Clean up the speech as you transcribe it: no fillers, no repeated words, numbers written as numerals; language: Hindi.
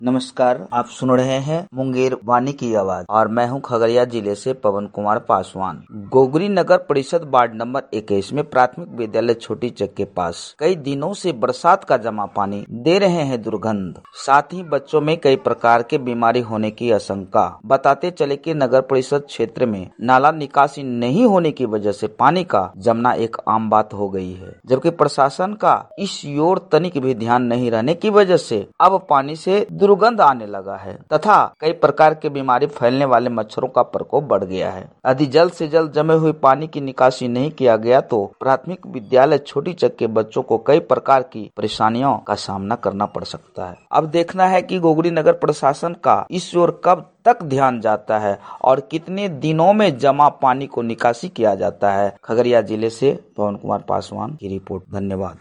नमस्कार, आप सुन रहे हैं मुंगेर वाणी की आवाज और मैं हूं खगड़िया जिले से पवन कुमार पासवान। गोगरी नगर परिषद वार्ड नंबर 21 में प्राथमिक विद्यालय छोटी चक के पास कई दिनों से बरसात का जमा पानी दे रहे हैं दुर्गंध, साथ ही बच्चों में कई प्रकार के बीमारी होने की आशंका। बताते चले कि नगर परिषद क्षेत्र में नाला निकासी नहीं होने की वजह से पानी का जमना एक आम बात हो गई है, जबकि प्रशासन का इस ओर तनिक भी ध्यान नहीं रहने की वजह से अब पानी से दुर्गंध आने लगा है तथा कई प्रकार के बीमारी फैलने वाले मच्छरों का प्रकोप बढ़ गया है। यदि जल्द से जल्द जमे हुए पानी की निकासी नहीं किया गया तो प्राथमिक विद्यालय छोटी चक के बच्चों को कई प्रकार की परेशानियों का सामना करना पड़ सकता है। अब देखना है कि गोगरी नगर प्रशासन का इस ओर कब तक ध्यान जाता है और कितने दिनों में जमा पानी को निकासी किया जाता है। खगड़िया जिले से पवन कुमार पासवान की रिपोर्ट। धन्यवाद।